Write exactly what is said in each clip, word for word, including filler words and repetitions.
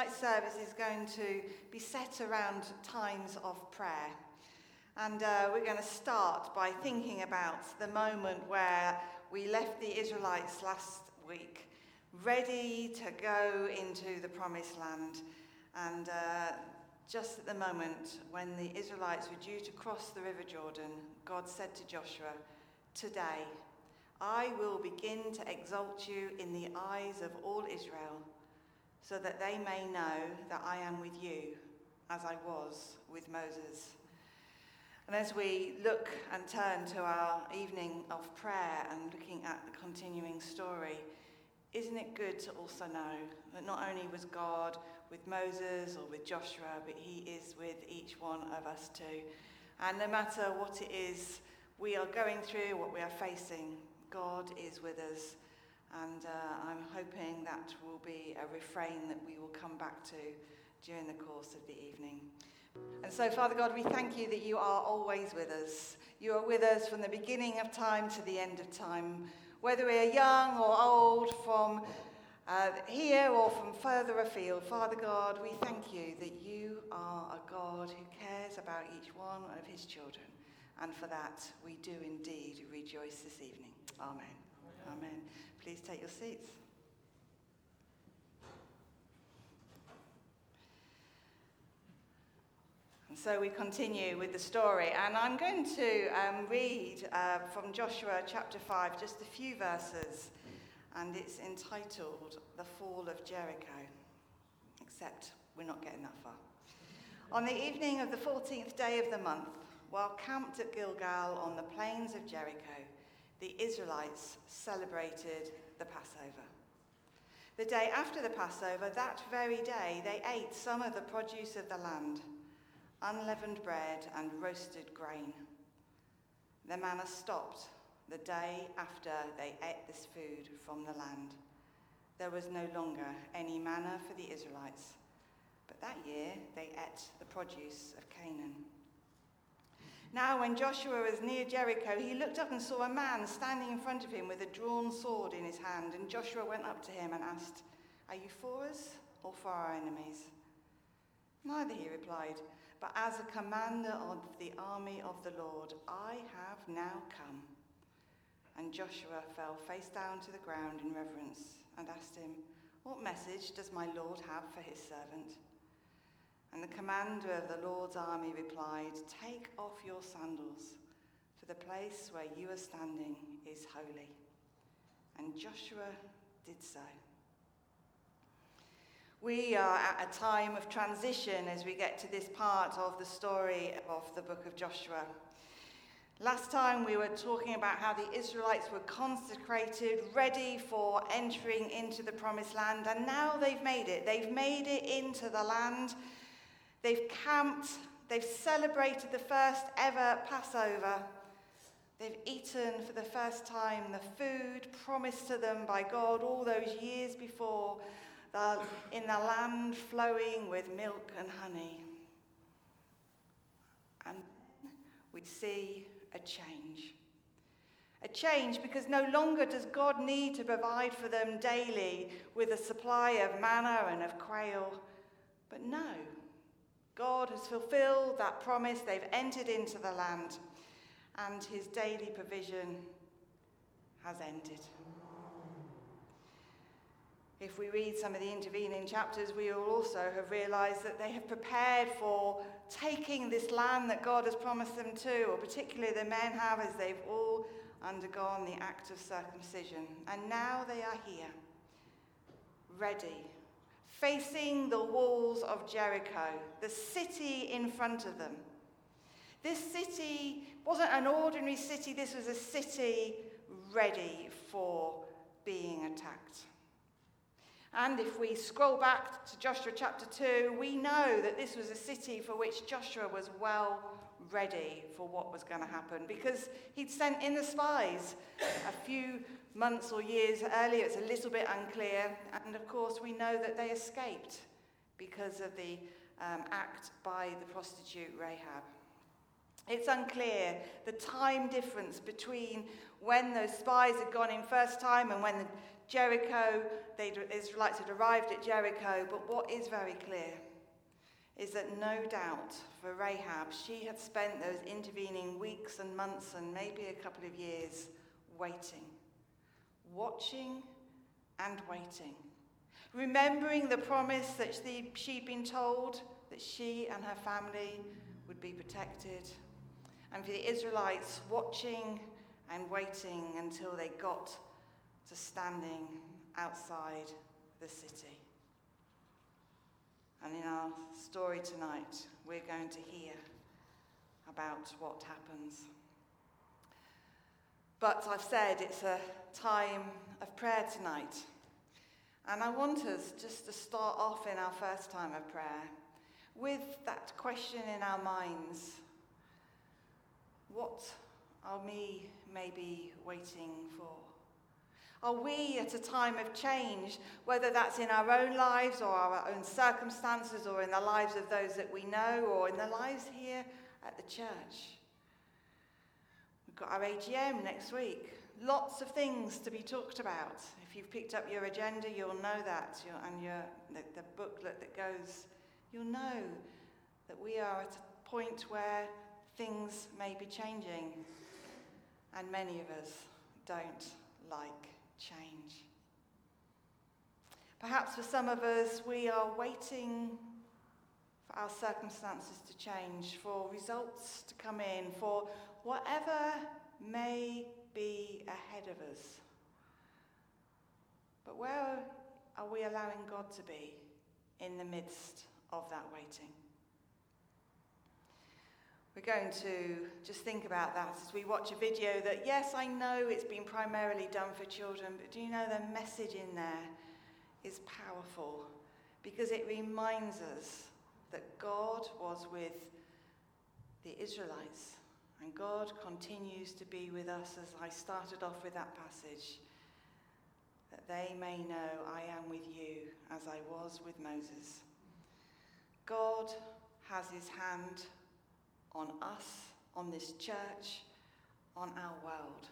tonight's service is going to be set around times of prayer. And uh, we're going to start by thinking about the moment where we left the Israelites last week, ready to go into the promised land. And uh, just at the moment when the Israelites were due to cross the River Jordan, God said to Joshua, "Today I will begin to exalt you in the eyes of all Israel, so that they may know that I am with you, as I was with Moses." And as we look and turn to our evening of prayer and looking at the continuing story, isn't it good to also know that not only was God with Moses or with Joshua, but he is with each one of us too. And no matter what it is we are going through, what we are facing, God is with us. And uh, I'm hoping that will be a refrain that we will come back to during the course of the evening. And so, Father God, we thank you that you are always with us. You are with us from the beginning of time to the end of time. Whether we are young or old, from uh, here or from further afield, Father God, we thank you that you are a God who cares about each one of his children. And for that, we do indeed rejoice this evening. Amen. Amen. Amen. Please take your seats. And so we continue with the story, and I'm going to um, read uh, from Joshua chapter five, just a few verses, and it's entitled "The Fall of Jericho," except we're not getting that far. On the evening of the fourteenth day of the month, while camped at Gilgal on the plains of Jericho, the Israelites celebrated the Passover. The day after the Passover, that very day, they ate some of the produce of the land, unleavened bread and roasted grain. The manna stopped the day after they ate this food from the land. There was no longer any manna for the Israelites, but that year they ate the produce of Canaan. Now when Joshua was near Jericho, he looked up and saw a man standing in front of him with a drawn sword in his hand. And Joshua went up to him and asked, "Are you for us or for our enemies?" "Neither," he replied, "but as a commander of the army of the Lord, I have now come." And Joshua fell face down to the ground in reverence and asked him, "What message does my Lord have for his servant?" And the commander of the Lord's army replied, "Take off your sandals, for the place where you are standing is holy." And Joshua did so. We are at a time of transition as we get to this part of the story of the book of Joshua. Last time we were talking about how the Israelites were consecrated, ready for entering into the promised land, and now they've made it. They've made it into the land. They've camped, they've celebrated the first ever Passover. They've eaten for the first time the food promised to them by God all those years before, the, in the land flowing with milk and honey. And then we see a change. A change because no longer does God need to provide for them daily with a supply of manna and of quail, but no. God has fulfilled that promise. They've entered into the land, and his daily provision has ended. If we read some of the intervening chapters, we will also have realized that they have prepared for taking this land that God has promised them to, or particularly the men have, as they've all undergone the act of circumcision. And now they are here, ready, facing the walls of Jericho, the city in front of them. This city wasn't an ordinary city, this was a city ready for being attacked. And if we scroll back to Joshua chapter two, we know that this was a city for which Joshua was well ready for what was going to happen, because he'd sent in the spies a few months or years earlier. It's a little bit unclear, and of course we know that they escaped because of the um, act by the prostitute Rahab. It's unclear the time difference between when those spies had gone in first time and when the Jericho. The Israelites had arrived at Jericho, but what is very clear is that no doubt for Rahab, she had spent those intervening weeks and months and maybe a couple of years waiting, watching and waiting, remembering the promise that she'd been told that she and her family would be protected, and for the Israelites watching and waiting until they got to standing outside the city. And in our story tonight, we're going to hear about what happens. But I've said it's a time of prayer tonight. And I want us just to start off in our first time of prayer with that question in our minds. What are we maybe waiting for? Are we at a time of change, whether that's in our own lives or our own circumstances or in the lives of those that we know or in the lives here at the church? We've got our A G M next week. Lots of things to be talked about. If you've picked up your agenda, you'll know that, and your, the, the booklet that goes, you'll know that we are at a point where things may be changing, and many of us don't like change. Perhaps for some of us, we are waiting for our circumstances to change, for results to come in, for whatever may be ahead of us. But where are we allowing God to be in the midst of that waiting? We're going to just think about that as we watch a video that, yes, I know it's been primarily done for children, but do you know the message in there is powerful because it reminds us that God was with the Israelites and God continues to be with us, as I started off with that passage, that they may know I am with you as I was with Moses. God has his hand on us, on this church, on our world.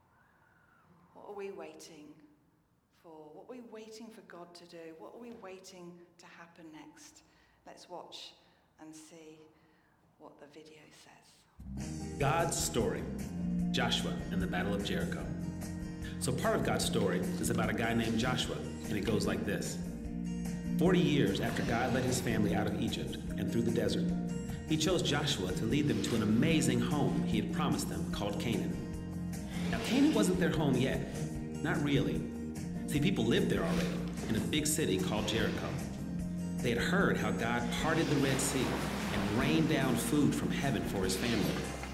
What are we waiting for? What are we waiting for God to do? What are we waiting to happen next? Let's watch and see what the video says. God's story, Joshua and the Battle of Jericho. So part of God's story is about a guy named Joshua, and it goes like this. Forty years after God led his family out of Egypt and through the desert, he chose Joshua to lead them to an amazing home he had promised them called Canaan. Now, Canaan wasn't their home yet. Not really. See, people lived there already, in a big city called Jericho. They had heard how God parted the Red Sea and rained down food from heaven for his family.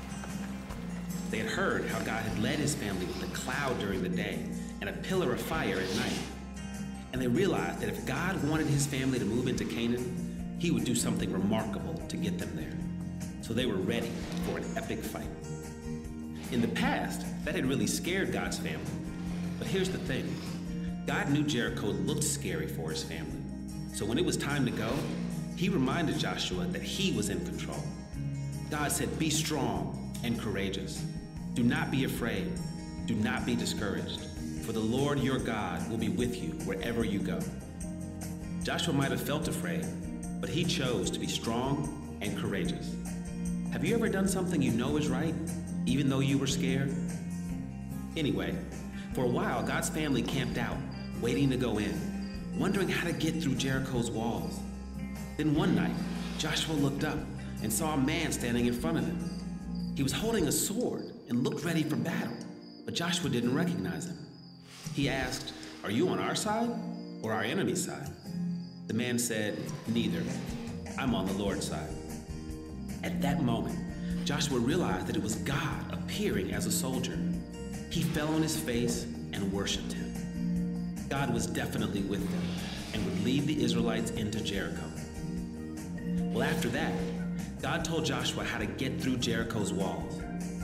They had heard how God had led his family with a cloud during the day and a pillar of fire at night. And they realized that if God wanted his family to move into Canaan, he would do something remarkable to get them there. So they were ready for an epic fight. In the past, that had really scared God's family. But here's the thing. God knew Jericho looked scary for his family. So when it was time to go, he reminded Joshua that he was in control. God said, "Be strong and courageous. Do not be afraid. Do not be discouraged. For the Lord your God will be with you wherever you go." Joshua might have felt afraid, but he chose to be strong and courageous. Have you ever done something you know is right, even though you were scared? Anyway, for a while, God's family camped out, waiting to go in, wondering how to get through Jericho's walls. Then one night, Joshua looked up and saw a man standing in front of him. He was holding a sword and looked ready for battle, but Joshua didn't recognize him. He asked, "Are you on our side or our enemy's side?" The man said, "Neither. I'm on the Lord's side." At that moment, Joshua realized that it was God appearing as a soldier. He fell on his face and worshiped him. God was definitely with them and would lead the Israelites into Jericho. Well, after that, God told Joshua how to get through Jericho's walls.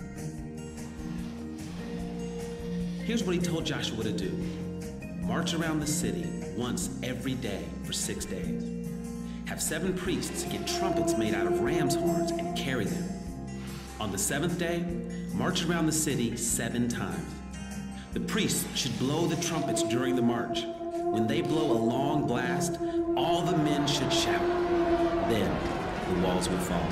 Here's what he told Joshua to do. March around the city once every day for six days. Have seven priests get trumpets made out of ram's horns and carry them. On the seventh day, march around the city seven times. The priests should blow the trumpets during the march. When they blow a long blast, all the men should shout. Then the walls would fall.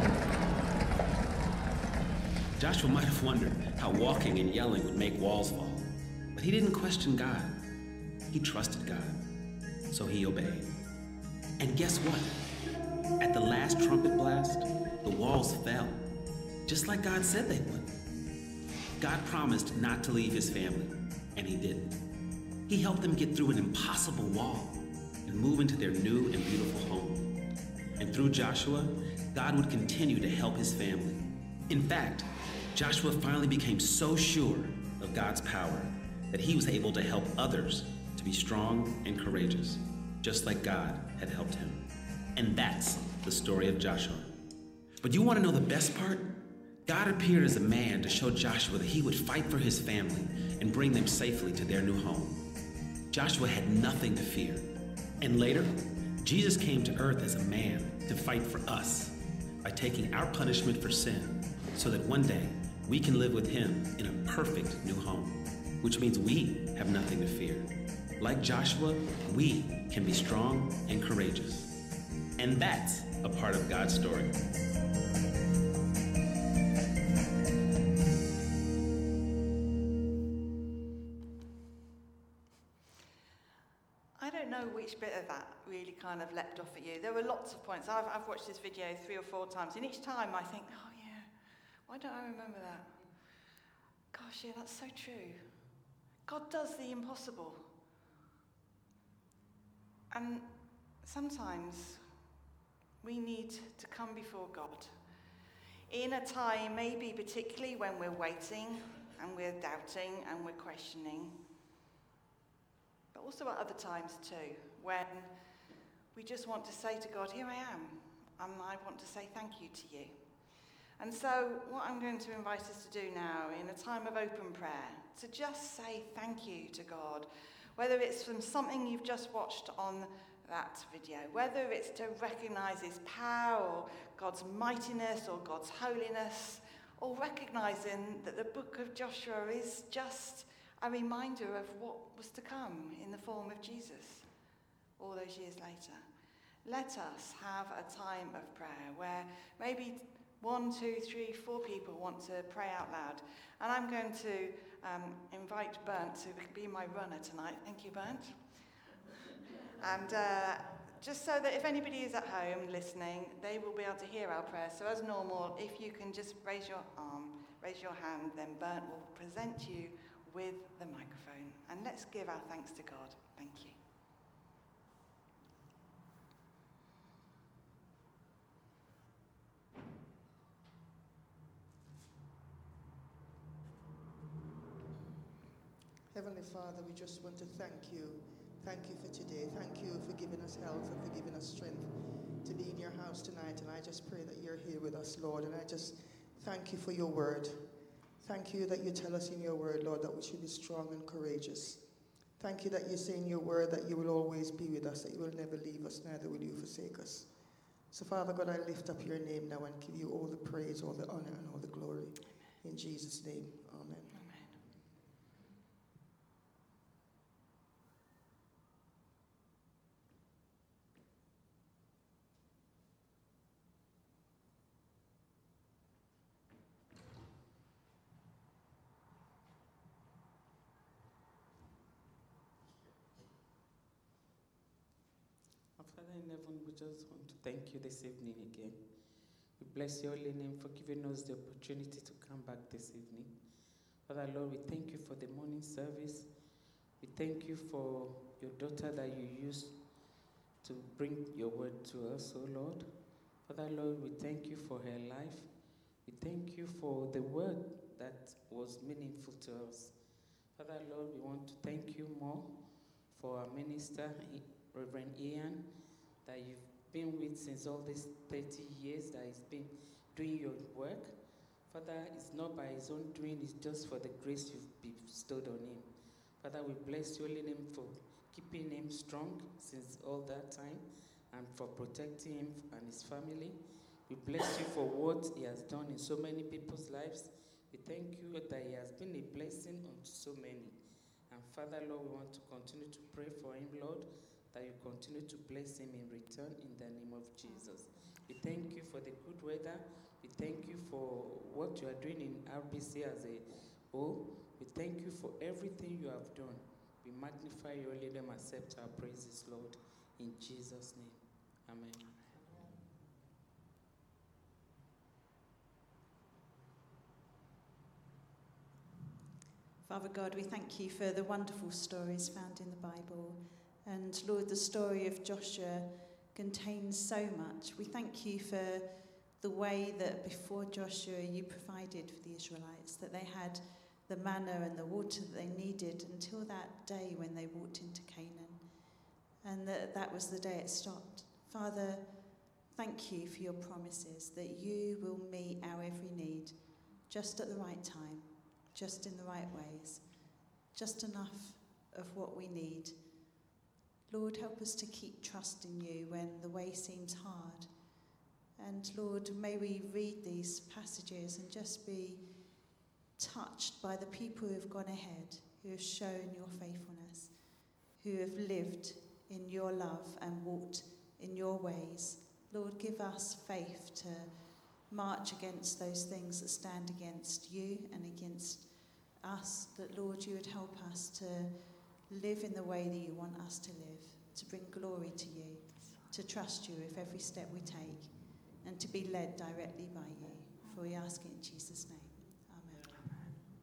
Joshua might have wondered how walking and yelling would make walls fall, but he didn't question God. He trusted God, so he obeyed. And guess what? At the last trumpet blast, the walls fell, just like God said they would. God promised not to leave his family, and he didn't. He helped them get through an impossible wall and move into their new and beautiful home. And through Joshua, God would continue to help his family. In fact, Joshua finally became so sure of God's power that he was able to help others to be strong and courageous, just like God had helped him. And that's the story of Joshua. But you want to know the best part? God appeared as a man to show Joshua that he would fight for his family and bring them safely to their new home. Joshua had nothing to fear. And later, Jesus came to earth as a man to fight for us by taking our punishment for sin so that one day we can live with him in a perfect new home, which means we have nothing to fear. Like Joshua, we can be strong and courageous. And that's a part of God's story. I don't know which bit of that really kind of leapt off at you. There were lots of points. I've, I've watched this video three or four times, and each time I think, oh yeah, why don't I remember that? Gosh, yeah, that's so true. God does the impossible. And sometimes we need to come before God in a time, maybe particularly when we're waiting and we're doubting and we're questioning, but also at other times too, when we just want to say to God, here I am, and I want to say thank you to you. And so what I'm going to invite us to do now in a time of open prayer, to just say thank you to God, whether it's from something you've just watched on that video, whether it's to recognize his power or God's mightiness or God's holiness, or recognizing that the book of Joshua is just a reminder of what was to come in the form of Jesus all those years later. Let us have a time of prayer where maybe one, two, three, four people want to pray out loud. And I'm going to um, invite Bernd to be my runner tonight. Thank you, Bernd. And uh, just so that if anybody is at home listening, they will be able to hear our prayer. So as normal, if you can just raise your arm, raise your hand, then Bernd will present you with the microphone. And let's give our thanks to God. Thank you. Heavenly Father, we just want to thank you. Thank you for today. Thank you for giving us health and for giving us strength to be in your house tonight. And I just pray that you're here with us, Lord. And I just thank you for your word. Thank you that you tell us in your word, Lord, that we should be strong and courageous. Thank you that you say in your word that you will always be with us, that you will never leave us, neither will you forsake us. So, Father God, I lift up your name now and give you all the praise, all the honor, and all the glory. In Jesus' name, amen. Father in heaven, we just want to thank you this evening again. We bless your holy name for giving us the opportunity to come back this evening. Father, Lord, we thank you for the morning service. We thank you for your daughter that you used to bring your word to us, oh Lord. Father, Lord, we thank you for her life. We thank you for the word that was meaningful to us. Father, Lord, we want to thank you more for our minister, Reverend Ian, that you've been with since all these thirty years that he's been doing your work. Father, it's not by his own doing, it's just for the grace you've bestowed on him. Father, we bless your holy name for keeping him strong since all that time and for protecting him and his family. We bless you for what he has done in so many people's lives. We thank you that he has been a blessing unto so many. And Father, Lord, we want to continue to pray for him, Lord, that you continue to bless him in return in the name of Jesus. We thank you for the good weather. We thank you for what you are doing in R B C as a whole. We thank you for everything you have done. We magnify your name and accept our praises, Lord, in Jesus' name. Amen. Father God, we thank you for the wonderful stories found in the Bible. And Lord, the story of Joshua contains so much. We thank you for the way that before Joshua you provided for the Israelites, that they had the manna and the water that they needed until that day when they walked into Canaan. And that that was the day it stopped. Father, thank you for your promises that you will meet our every need just at the right time, just in the right ways, just enough of what we need. Lord, help us to keep trusting you when the way seems hard. And Lord, may we read these passages and just be touched by the people who have gone ahead, who have shown your faithfulness, who have lived in your love and walked in your ways. Lord, give us faith to march against those things that stand against you and against us, that, Lord, you would help us to live in the way that you want us to live, to bring glory to you, to trust you with every step we take, and to be led directly by you. For we ask it in Jesus' name. Amen.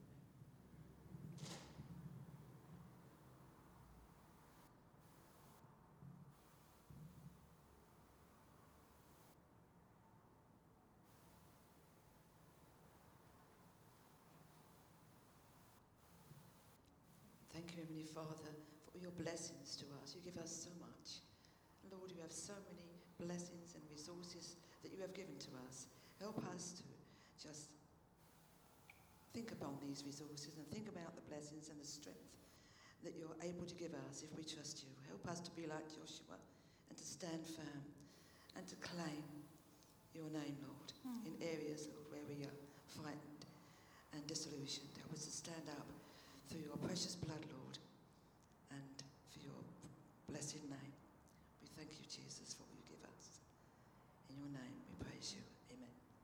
Thank you, Heavenly Father, for your blessings to us. You give us so much. Lord, you have so many blessings and resources that you have given to us. Help us to just think upon these resources and think about the blessings and the strength that you're able to give us if we trust you. Help us to be like Joshua and to stand firm and to claim your name, Lord, mm. in areas, Lord, where we are frightened and disillusioned. Help us to stand up through your precious blood, Lord, and for your blessed name. We thank you, Jesus, for what you give us. In your name we praise you. Amen.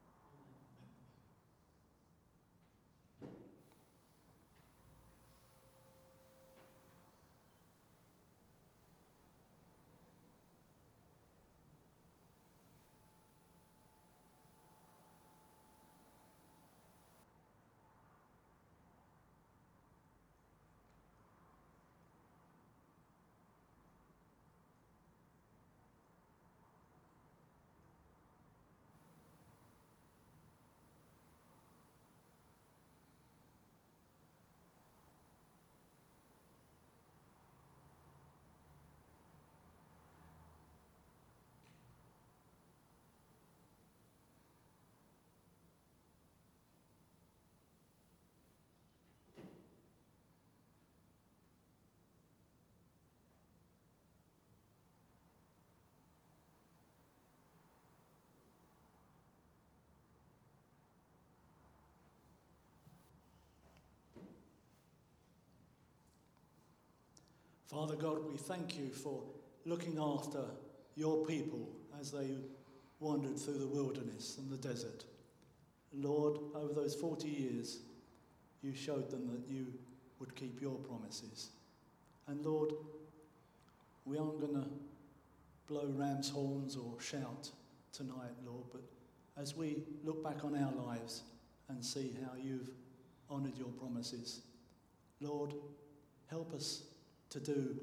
Father God, we thank you for looking after your people as they wandered through the wilderness and the desert. Lord, over those forty years, you showed them that you would keep your promises. And Lord, we aren't going to blow ram's horns or shout tonight, Lord, but as we look back on our lives and see how you've honoured your promises, Lord, help us to do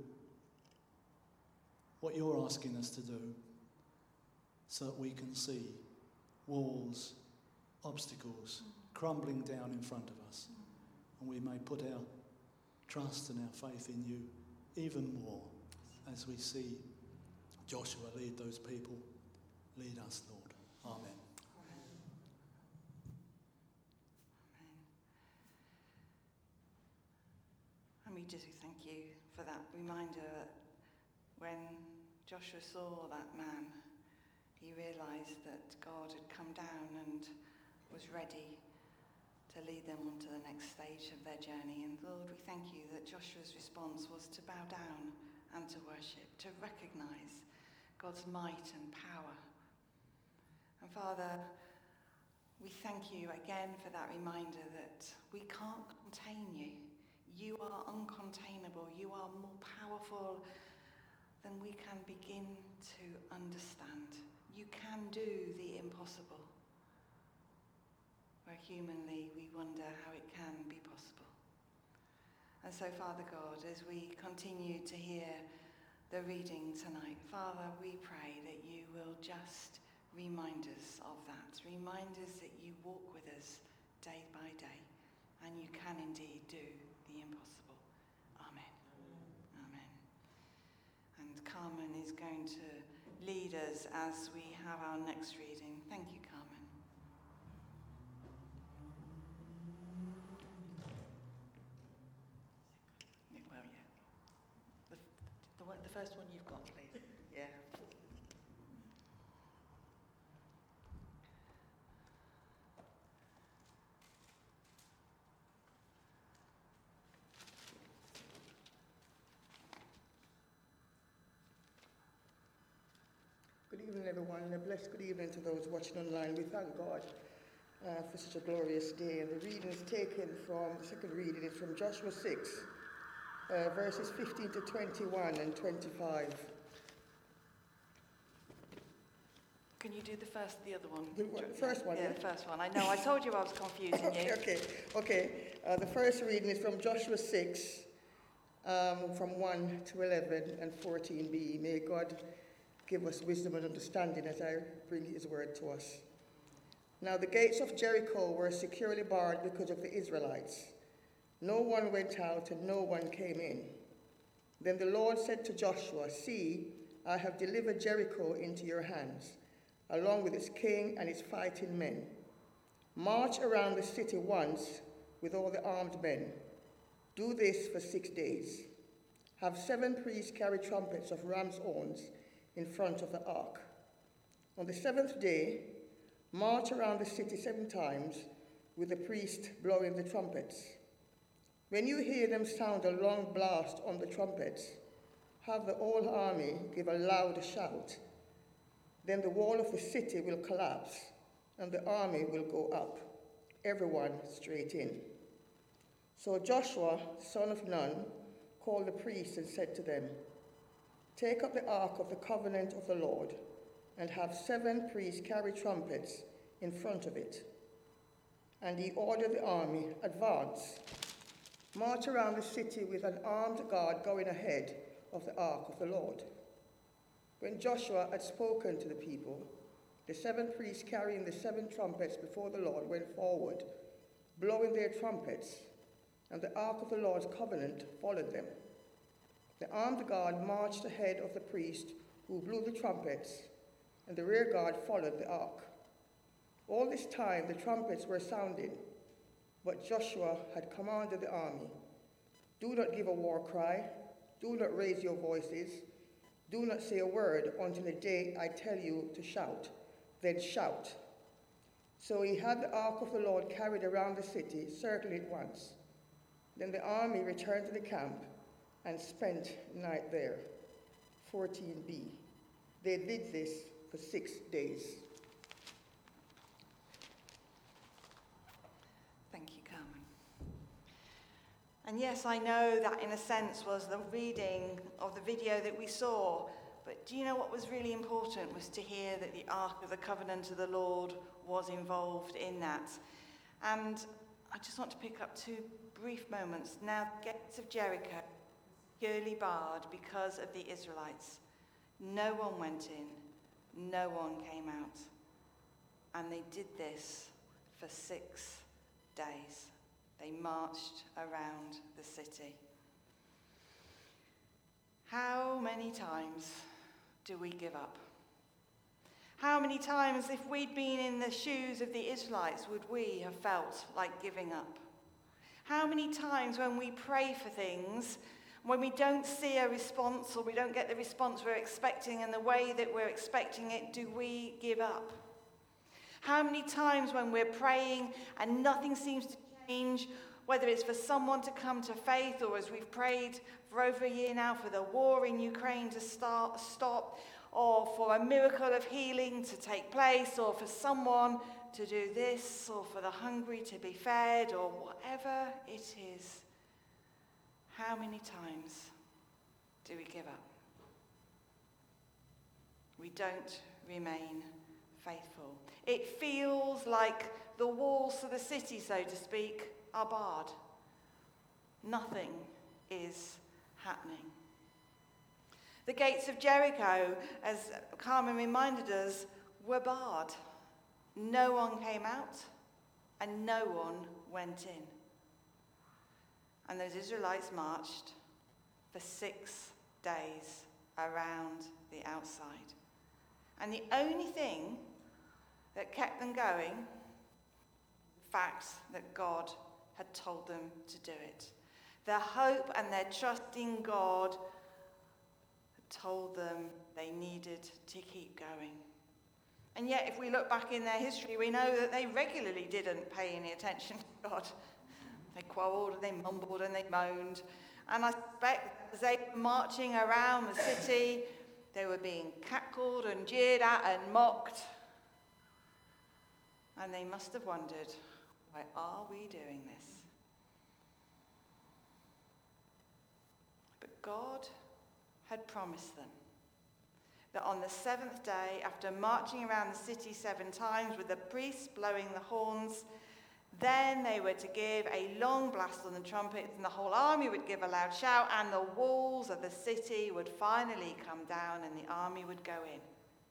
what you're asking us to do so that we can see walls, obstacles crumbling down in front of us, and we may put our trust and our faith in you even more as we see Joshua lead those people. Lead us, Lord. Amen. And we just thank you for that reminder that when Joshua saw that man, he realised that God had come down and was ready to lead them on to the next stage of their journey. And Lord, we thank you that Joshua's response was to bow down and to worship, to recognise God's might and power. And Father, we thank you again for that reminder that we can't contain you. You are uncontainable. You are more powerful than we can begin to understand. You can do the impossible, where humanly we wonder how it can be possible. And so, Father God, as we continue to hear the reading tonight, Father, we pray that you will just remind us of that. Remind us that you walk with us day by day, and you can indeed do the impossible. Amen. Amen. And Carmen is going to lead us as we have our next reading. Thank you, Carmen. Well, yeah. The, the, one, the first one you've got, please. Yeah. Good evening, everyone, and a blessed good evening to those watching online. We thank God uh, for such a glorious day. And the reading is taken from, the second reading is from Joshua six, uh, verses fifteen to twenty-one and twenty-five. Can you do the first, the other one? The, what, the first one, yeah? Yeah, the first one. I know, I told you I was confusing okay, you. okay, okay. Uh, the first reading is from Joshua six, um, from one to eleven and fourteen b. May God give us wisdom and understanding as I bring his word to us. Now the gates of Jericho were securely barred because of the Israelites. No one went out and no one came in. Then the Lord said to Joshua, "See, I have delivered Jericho into your hands, along with its king and its fighting men. March around the city once with all the armed men. Do this for six days. Have seven priests carry trumpets of ram's horns in front of the ark. On the seventh day, march around the city seven times with the priest blowing the trumpets. When you hear them sound a long blast on the trumpets, have the whole army give a loud shout. Then the wall of the city will collapse and the army will go up, everyone straight in." So Joshua, son of Nun, called the priests and said to them, "Take up the ark of the covenant of the Lord and have seven priests carry trumpets in front of it." And he ordered the army, "Advance, march around the city with an armed guard going ahead of the ark of the Lord." When Joshua had spoken to the people, the seven priests carrying the seven trumpets before the Lord went forward, blowing their trumpets, and the ark of the Lord's covenant followed them. The armed guard marched ahead of the priest who blew the trumpets, and the rear guard followed the ark. All this time the trumpets were sounding, but Joshua had commanded the army, "Do not give a war cry, do not raise your voices, do not say a word until the day I tell you to shout, then shout." So he had the ark of the Lord carried around the city, circling it once. Then the army returned to the camp and spent the night there. fourteen b. They did this for six days. Thank you, Carmen. And yes, I know that in a sense was the reading of the video that we saw, but do you know what was really important was to hear that the Ark of the Covenant of the Lord was involved in that. And I just want to pick up two brief moments. Now, the gates of Jericho securely barred because of the Israelites. No one went in, no one came out. And they did this for six days. They marched around the city. How many times do we give up? How many times, if we'd been in the shoes of the Israelites, would we have felt like giving up? How many times when we pray for things, when we don't see a response or we don't get the response we're expecting in the way that we're expecting it, do we give up? How many times when we're praying and nothing seems to change, whether it's for someone to come to faith, or as we've prayed for over a year now for the war in Ukraine to start, stop, or for a miracle of healing to take place, or for someone to do this, or for the hungry to be fed, or whatever it is, how many times do we give up? We don't remain faithful. It feels like the walls of the city, so to speak, are barred. Nothing is happening. The gates of Jericho, as Carmen reminded us, were barred. No one came out and no one went in. And those Israelites marched for six days around the outside. And the only thing that kept them going, the fact that God had told them to do it. Their hope and their trust in God had told them they needed to keep going. And yet, if we look back in their history, we know that they regularly didn't pay any attention to God. They quarrelled and they mumbled and they moaned. And I suspect as they were marching around the city, they were being cackled and jeered at and mocked. And they must have wondered, why are we doing this? But God had promised them that on the seventh day, after marching around the city seven times with the priests blowing the horns, then they were to give a long blast on the trumpets, and the whole army would give a loud shout, and the walls of the city would finally come down and the army would go in.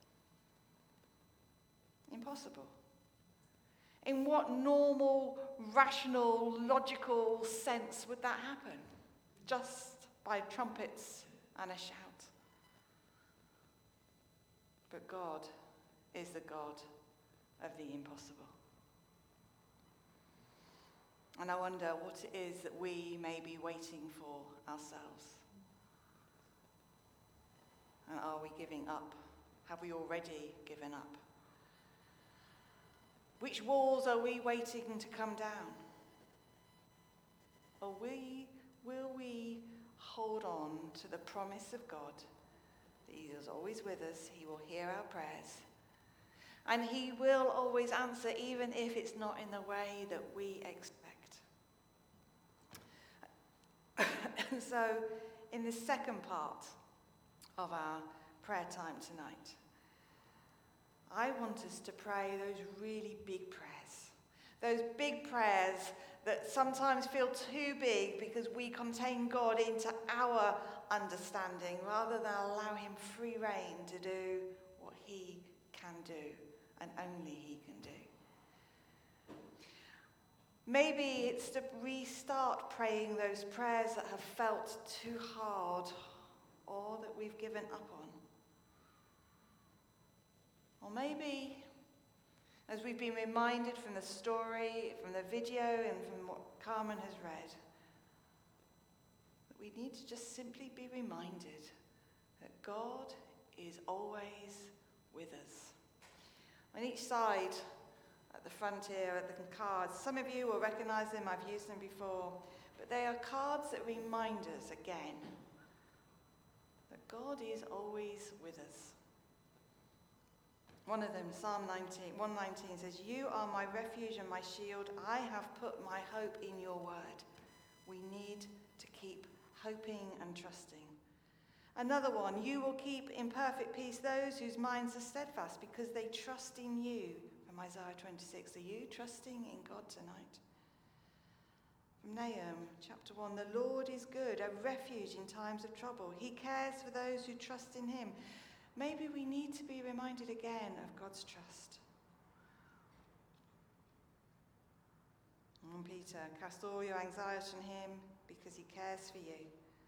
Impossible. In what normal, rational, logical sense would that happen? Just by trumpets and a shout. But God is the God of the impossible. And I wonder what it is that we may be waiting for ourselves. And are we giving up? Have we already given up? Which walls are we waiting to come down? Or we, will we hold on to the promise of God that He is always with us, He will hear our prayers, and He will always answer even if it's not in the way that we expect. So, in the second part of our prayer time tonight, I want us to pray those really big prayers. Those big prayers that sometimes feel too big because we contain God into our understanding rather than allow Him free rein to do what He can do and only He can do. Maybe it's to restart praying those prayers that have felt too hard or that we've given up on. Or maybe, as we've been reminded from the story, from the video, and from what Carmen has read, that we need to just simply be reminded that God is always with us. On each side, at the front here, are the cards. Some of you will recognise them, I've used them before, but they are cards that remind us again that God is always with us. One of them, Psalm nineteen, one nineteen says, "You are my refuge and my shield. I have put my hope in your word." We need to keep hoping and trusting. Another one, "You will keep in perfect peace those whose minds are steadfast because they trust in you." From Isaiah twenty-six, are you trusting in God tonight? From Nahum, chapter one, "The Lord is good, a refuge in times of trouble. He cares for those who trust in him." Maybe we need to be reminded again of God's trust. And Peter, "Cast all your anxiety on him because he cares for you."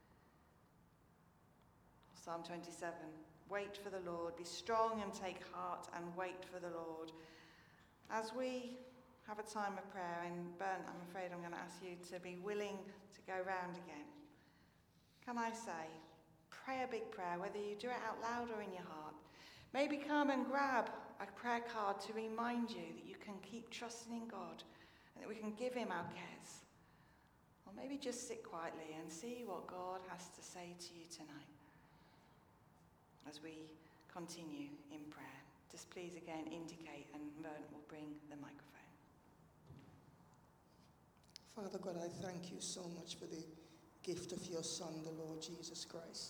Psalm twenty-seven, "Wait for the Lord, be strong and take heart and wait for the Lord." As we have a time of prayer, and Bernd, I'm afraid I'm going to ask you to be willing to go round again. Can I say, pray a big prayer, whether you do it out loud or in your heart. Maybe come and grab a prayer card to remind you that you can keep trusting in God and that we can give him our cares. Or maybe just sit quietly and see what God has to say to you tonight as we continue in prayer. Just please again indicate, and Vern will bring the microphone. Father God, I thank you so much for the gift of your Son, the Lord Jesus Christ.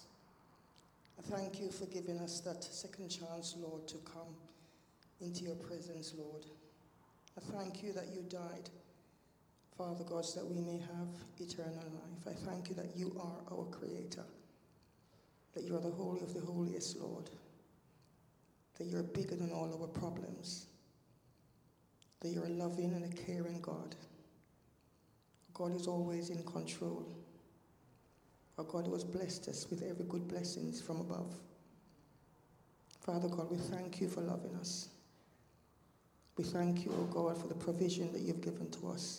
I thank you for giving us that second chance, Lord, to come into your presence, Lord. I thank you that you died, Father God, so that we may have eternal life. I thank you that you are our Creator, that you are the Holy of the Holiest, Lord, that you're bigger than all our problems, that you're a loving and a caring God. God is always in control. Our God who has blessed us with every good blessings from above. Father God, we thank you for loving us. We thank you, O God, for the provision that you've given to us.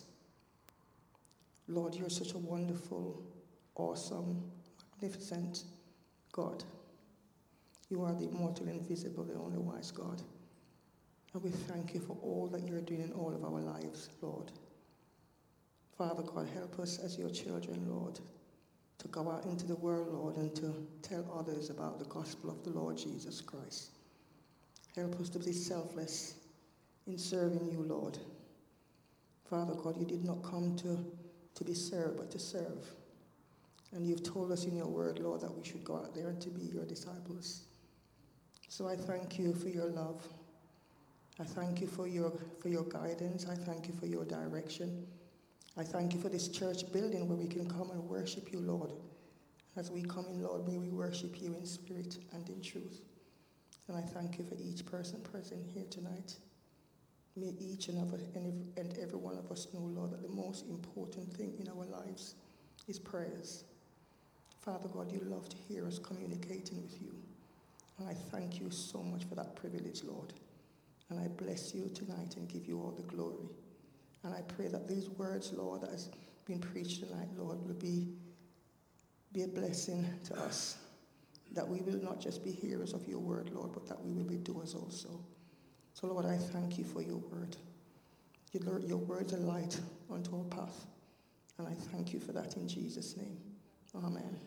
Lord, you're such a wonderful, awesome, magnificent God. You are the immortal, invisible, the only wise God. And we thank you for all that you're doing in all of our lives, Lord. Father God, help us as your children, Lord, to go out into the world, Lord, and to tell others about the gospel of the Lord Jesus Christ. Help us to be selfless in serving you, Lord. Father God, you did not come to, to be served, but to serve. And you've told us in your word, Lord, that we should go out there and to be your disciples. So I thank you for your love. I thank you for your, for your guidance. I thank you for your direction. I thank you for this church building where we can come and worship you, Lord. As we come in, Lord, may we worship you in spirit and in truth. And I thank you for each person present here tonight. May each and every, and every one of us know, Lord, that the most important thing in our lives is prayers. Father God, you love to hear us communicating with you. And I thank you so much for that privilege, Lord. And I bless you tonight and give you all the glory. And I pray that these words, Lord, that has been preached tonight, Lord, will be, be a blessing to us. That we will not just be hearers of your word, Lord, but that we will be doers also. So, Lord, I thank you for your word. Your, your words are light unto our path. And I thank you for that in Jesus' name. Amen.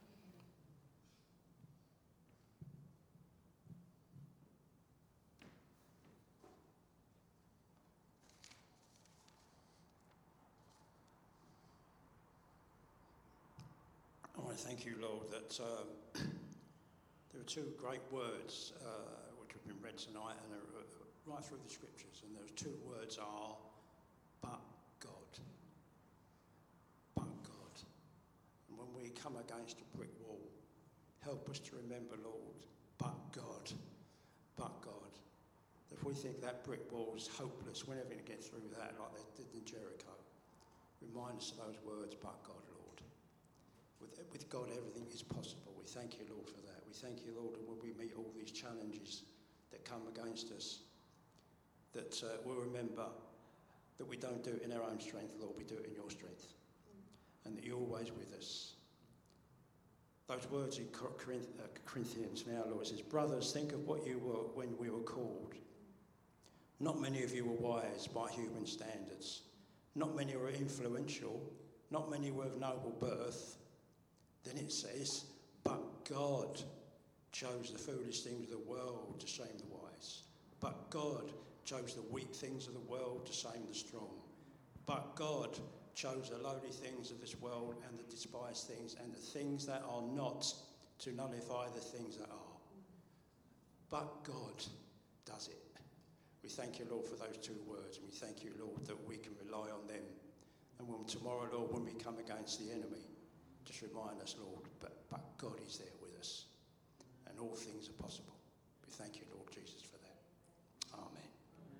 I want to thank you, Lord, that um, there are two great words uh, which have been read tonight and are uh, right through the scriptures, and those two words are, but God. But God. And when we come against a brick wall, help us to remember, Lord, but God. But God. If we think that brick wall is hopeless, we're never going to get through that like they did in Jericho. Remind us of those words, but God, Lord. With, with God, everything is possible. We thank you, Lord, for that. We thank you, Lord, that when we meet all these challenges that come against us, that uh, we'll remember that we don't do it in our own strength, Lord, we do it in your strength. And that you're always with us. Those words in Corinthians now, Lord, it says, brothers, think of what you were when we were called. Not many of you were wise by human standards. Not many were influential. Not many were of noble birth. Then it says, but God chose the foolish things of the world to shame the wise. But God chose the weak things of the world to shame the strong. But God chose the lowly things of this world and the despised things and the things that are not to nullify the things that are. But God does it. We thank you, Lord, for those two words, and we thank you, Lord, that we can rely on them. And when tomorrow, Lord, when we come against the enemy, just remind us, Lord, but, but God is there with us, and all things are possible. We thank you, Lord Jesus, for that. Amen.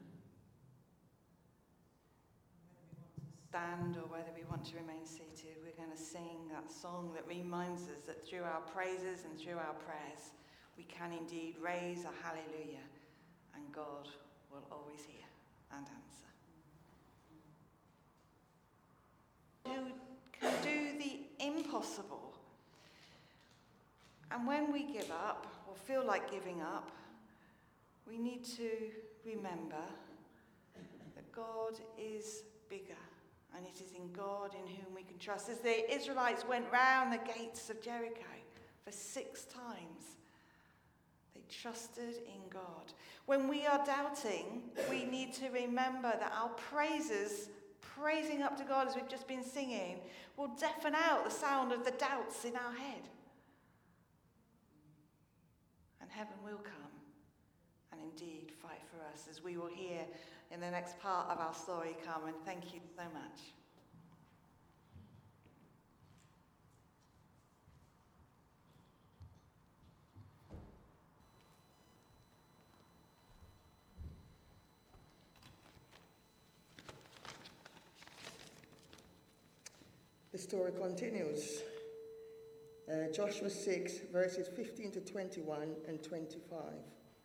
Stand or whether we want to remain seated, we're going to sing that song that reminds us that through our praises and through our prayers, we can indeed raise a hallelujah, and God will always hear and answer. Who can do the impossible. And when we give up or feel like giving up, we need to remember that God is bigger, and it is in God in whom we can trust. As the Israelites went round the gates of Jericho for six times, they trusted in God. When we are doubting, we need to remember that our praises, praising up to God as we've just been singing, will deafen out the sound of the doubts in our head. And heaven will come and indeed fight for us, as we will hear in the next part of our story. Carmen, thank you so much. The story continues. Uh, Joshua six, verses fifteen to twenty-one and twenty-five.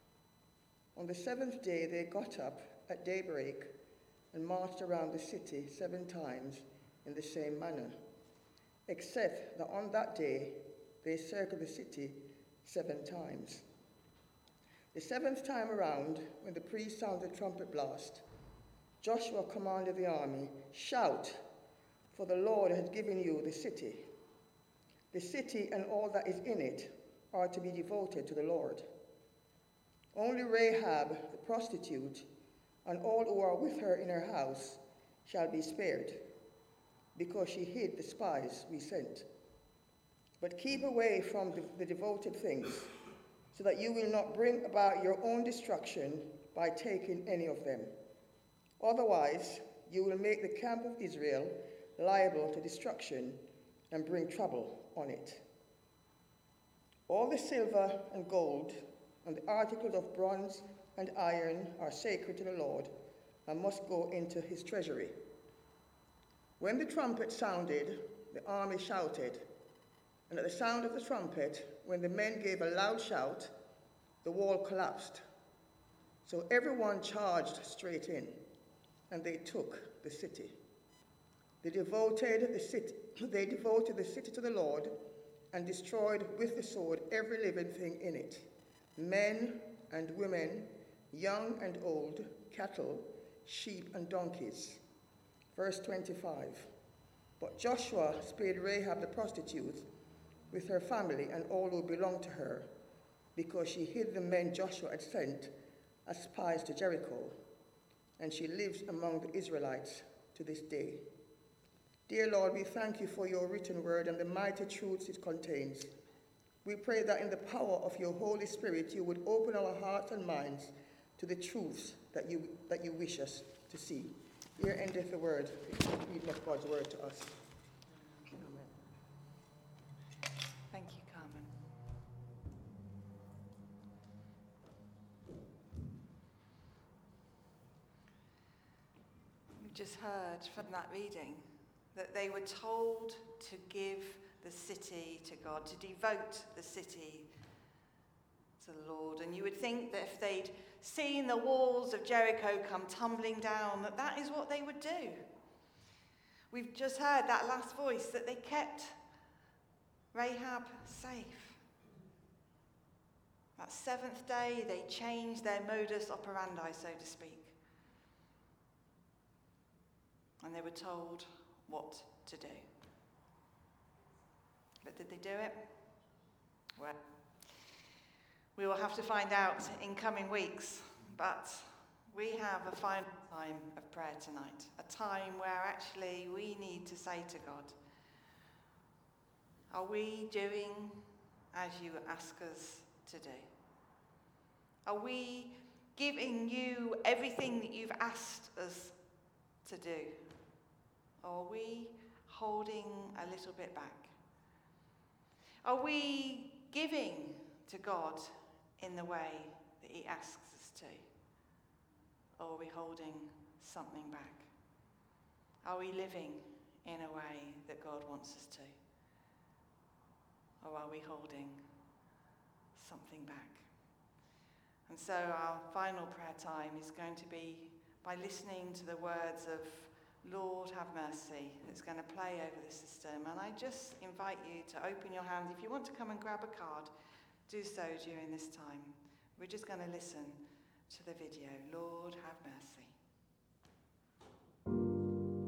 On the seventh day they got up at daybreak and marched around the city seven times in the same manner, except that on that day they circled the city seven times. The seventh time around, when the priest sounded the trumpet blast, Joshua commanded the army, "Shout, for the Lord has given you the city. The city and all that is in it are to be devoted to the Lord. Only Rahab, the prostitute, and all who are with her in her house shall be spared, because she hid the spies we sent. But keep away from the, the devoted things, so that you will not bring about your own destruction by taking any of them. Otherwise, you will make the camp of Israel liable to destruction and bring trouble on it. All the silver and gold and the articles of bronze and iron are sacred to the Lord and must go into his treasury." When the trumpet sounded, the army shouted, and at the sound of the trumpet, when the men gave a loud shout, the wall collapsed. So everyone charged straight in, and they took the city. They devoted the city, they devoted the city to the Lord and destroyed with the sword every living thing in it, men and women, young and old, cattle, sheep and donkeys. Verse twenty-five. But Joshua spared Rahab the prostitute with her family and all who belonged to her, because she hid the men Joshua had sent as spies to Jericho, and she lives among the Israelites to this day. Dear Lord, we thank you for your written word and the mighty truths it contains. We pray that in the power of your Holy Spirit, you would open our hearts and minds to the truths that you, that you wish us to see. Here endeth the word, the reading of God's word to us. Amen. Thank you, Carmen. We just heard from that reading that they were told to give the city to God, to devote the city to the Lord. And you would think that if they'd seen the walls of Jericho come tumbling down, that that is what they would do. We've just heard that last voice, that they kept Rahab safe. That seventh day, they changed their modus operandi, so to speak. And they were told what to do. But did they do it? Well, we will have to find out in coming weeks. But we have a final time of prayer tonight, a time where actually we need to say to God, are we doing as you ask us to do? Are we giving you everything that you've asked us to do? Or are we holding a little bit back? Are we giving to God in the way that he asks us to? Or are we holding something back? Are we living in a way that God wants us to? Or are we holding something back? And so our final prayer time is going to be by listening to the words of Lord have mercy. It's going to play over the system. And I just invite you to open your hands. If you want to come and grab a card, do so during this time. We're just going to listen to the video. Lord have mercy.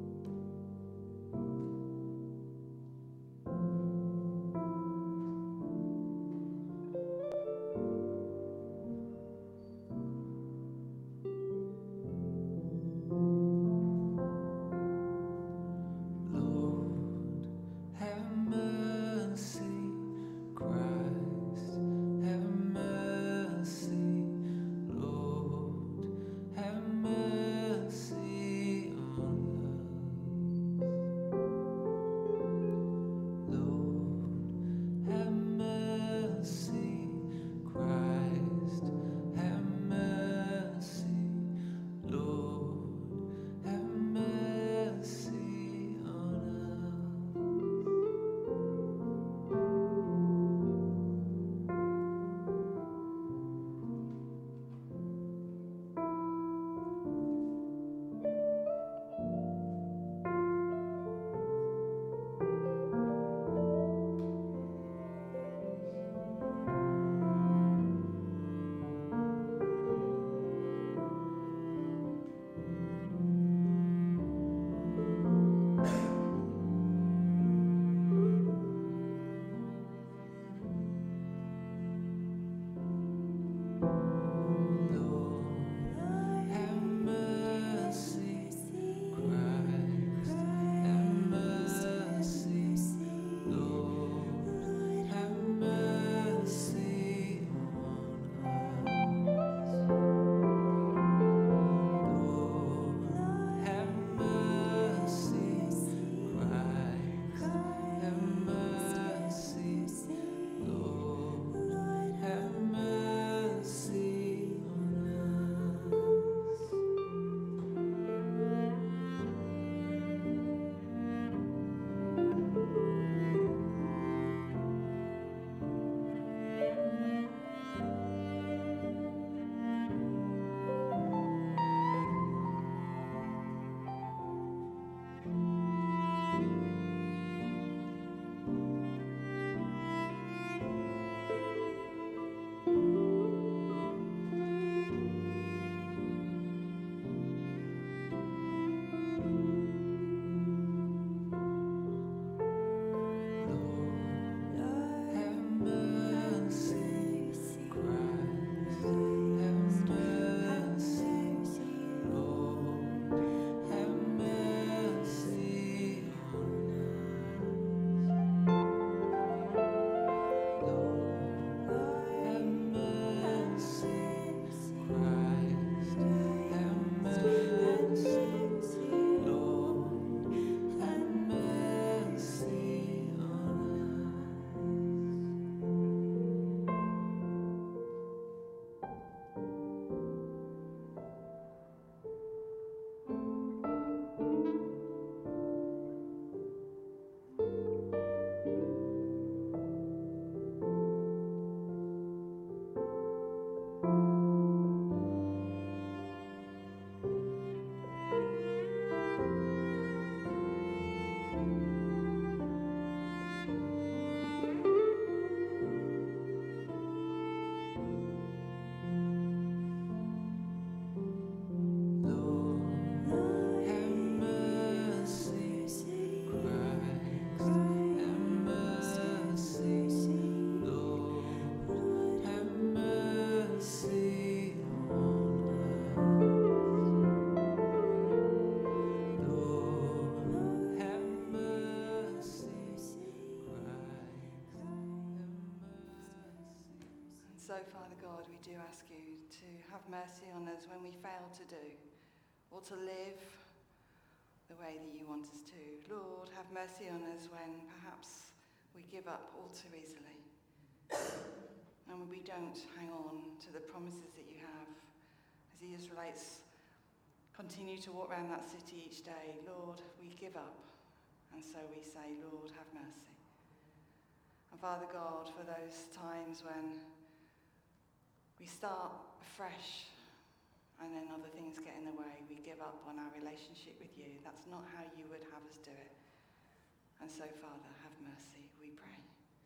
mercy on us when we fail to do or to live the way that you want us to. Lord, have mercy on us when perhaps we give up all too easily and we don't hang on to the promises that you have. As the Israelites continue to walk around that city each day, Lord, we give up, and so we say, Lord, have mercy. And Father God, for those times when we start afresh and then other things get in the way, we give up on our relationship with you. That's not how you would have us do it. And so, Father, have mercy, we pray.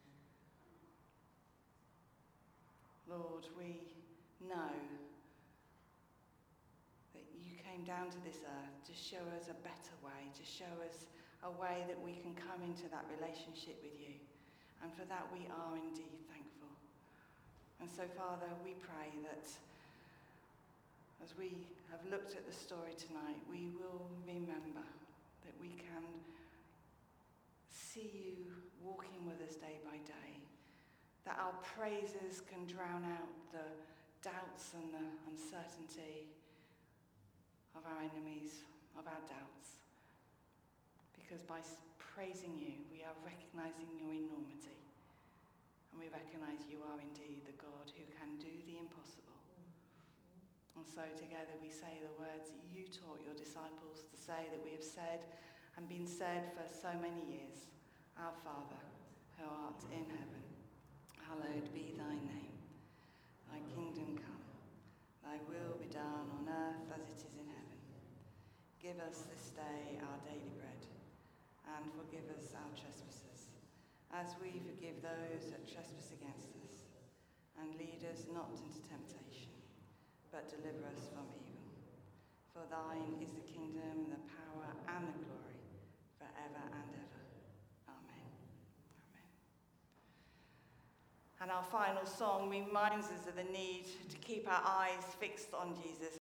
Lord, we know that you came down to this earth to show us a better way, to show us a way that we can come into that relationship with you. And for that we are indeed thankful. And so, Father, we pray that as we have looked at the story tonight, we will remember that we can see you walking with us day by day, that our praises can drown out the doubts and the uncertainty of our enemies, of our doubts. Because by praising you, we are recognizing your enormity, and we recognize you are indeed the God who can do the impossible. And so together we say the words that you taught your disciples to say, that we have said and been said for so many years. Our Father, who art in heaven, hallowed be thy name. Thy kingdom come, thy will be done on earth as it is in heaven. Give us this day our daily bread, and forgive us our trespasses, as we forgive those that trespass against us. And lead us not into temptation, but deliver us from evil. For thine is the kingdom, the power, and the glory, forever and ever. Amen. Amen. And our final song reminds us of the need to keep our eyes fixed on Jesus.